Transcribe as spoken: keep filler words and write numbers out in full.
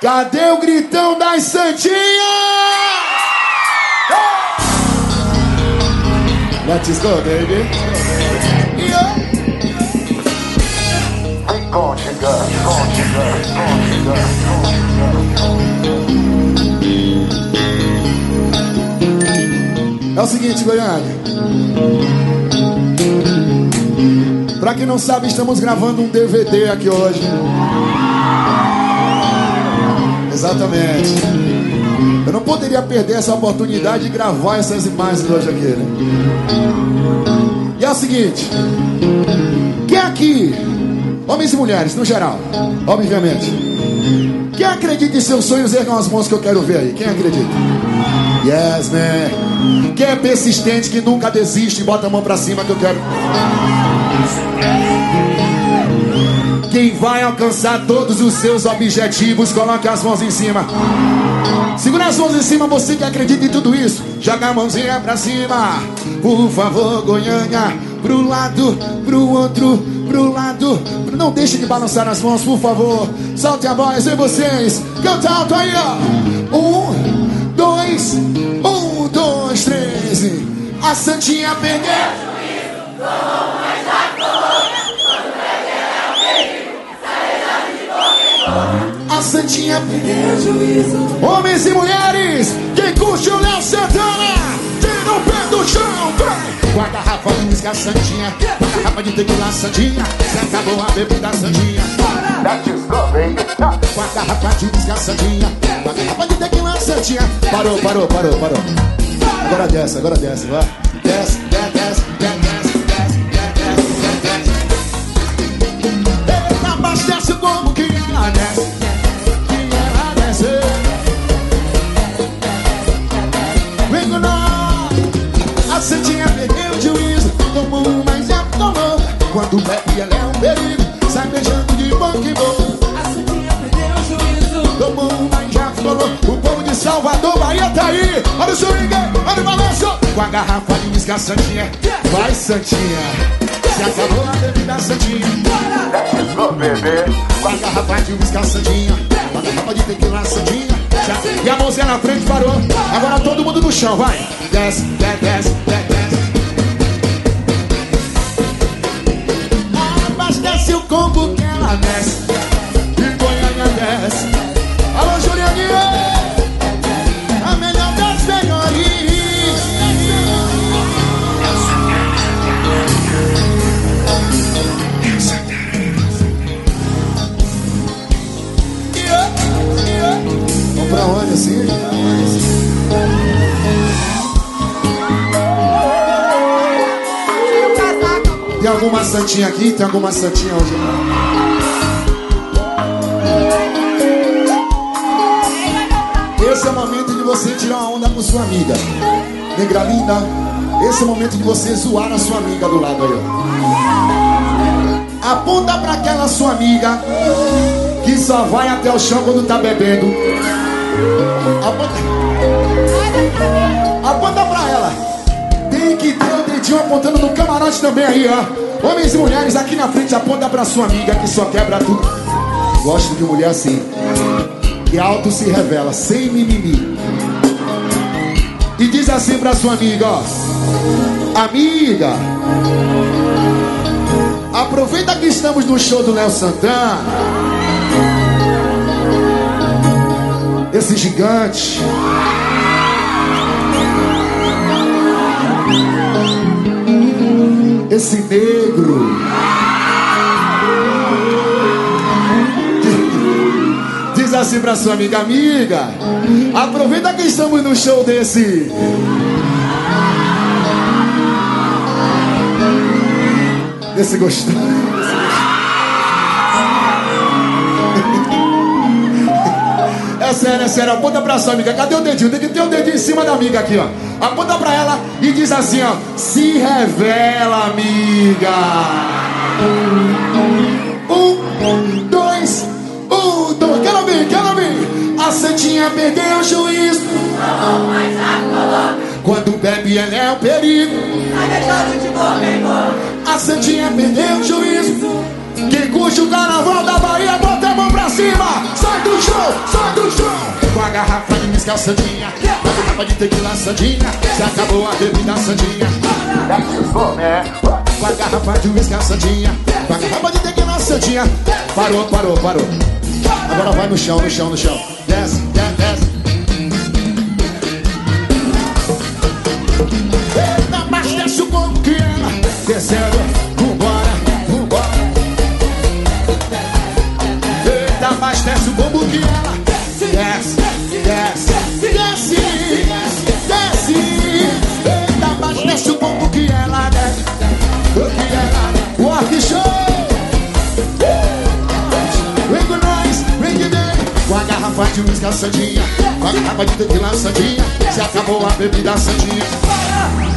Cadê o gritão das santinhas? Let's go, baby. Yeah. Contigo, contigo, contigo, É o seguinte, Goiânia. Pra quem não sabe, estamos gravando um D V D aqui hoje. Exatamente. Eu não poderia perder essa oportunidade de gravar essas imagens hoje aqui, né? E é o seguinte. Quem aqui, homens e mulheres, no geral, obviamente, quem acredita em seus sonhos, ergam as mãos que eu quero ver aí. Quem acredita? Yes, man. Quem é persistente, que nunca desiste, bota a mão pra cima que eu quero. Quem vai alcançar todos os seus objetivos, coloque as mãos em cima. Segura as mãos em cima, você que acredita em tudo isso. Joga a mãozinha pra cima. Por favor, Goiânia. Pro lado, pro outro, pro lado. Não deixe de balançar as mãos, por favor. Solte a voz em vocês. Canta alto aí, ó. Um, dois, um, dois, três. A Santinha perdeu. A Santinha perdeu juízo. Homens e mulheres, quem curte o Léo Santana, tira o pé do chão, vai. Com a garrafa de uísque, a Santinha. Com a garrafa de tequila, a Santinha. Se acabou a bebida, a Santinha. Com a garrafa de uísque, a Santinha. Com a garrafa de tequila, a Santinha. Parou, parou, parou, parou. Agora desce, agora desce, vai. Desce, desce, desce, desce, desce, desce, desce. Eita, abastece como que ela desce. A Santinha perdeu o juízo, tomou, mas já tomou. Quando bebe ela é um perigo, sai beijando de boca em boca. A Santinha perdeu o juízo, tomou, mas já falou. O povo de Salvador, Bahia tá aí. Olha o swing, olha o balanço. Com a garrafa de uísque, a Santinha. Vai, Santinha. Se acabou a bebida, Santinha. Let's go, bebê. Com a garrafa de uísque, a Santinha. Com a garrafa de tequila, a Santinha. E a mãozinha na frente parou. Agora todo mundo no chão, vai. Desce, desce, desce, desce. Abastece o combo que ela desce. E Goiânia desce. Alô, Julianinha. A melhor das melhores. Vamos pra onde assim? Tem alguma santinha aqui? Tem alguma santinha hoje? Esse é o momento de você tirar uma onda com sua amiga. Negra linda. Esse é o momento de você zoar a sua amiga do lado aí, ó. Aponta pra aquela sua amiga que só vai até o chão quando tá bebendo. Aponta, Aponta pra ela. Tem que ter o dedinho apontando no camarote também aí, ó. Homens e mulheres aqui na frente, aponta pra sua amiga que só quebra tudo. Gosto de mulher assim, que alto se revela, sem mimimi. E diz assim pra sua amiga, ó. Amiga, aproveita que estamos no show do Léo Santana. Esse gigante esse negro diz assim pra sua amiga. Amiga, aproveita que estamos no show desse Desse gostoso. É sério, é sério, aponta pra sua amiga. Cadê o dedinho? Tem que ter o dedinho em cima da amiga aqui, ó. Aponta pra ela e diz assim, ó. Se revela, amiga. Um, dois, um, dois. Quero ver, quero ver. A Santinha perdeu o juízo. Quando bebe ela é um perigo. A Santinha perdeu o juízo. Quem curte o carnaval da Bahia, bota a mão pra cima. Sai do chão. chão, sobe no chão. Com a garrafa de uísque, a Sandinha. Com a garrafa de tequila, Sandinha. Se acabou a bebida, Sandinha. Com a garrafa de uísque, a Sandinha. Com a garrafa de tequila, Sandinha. Parou, parou, parou. Agora vai no chão, no chão, no chão. Desce, desce, desce. Eita, mas desce o corpo que ela descendo. Vambora, vambora. Eita, mas desce o bombo que ela desce, desce, desce, desce. Eita, mas desce o bombo que ela desce. O que ela desce. Walk show. Vem com nós, vem que vem. Com a garrafa de uísque, a Sandinha. Com a garrafa de tequila, Sandinha. Se acabou a bebida, Sandinha.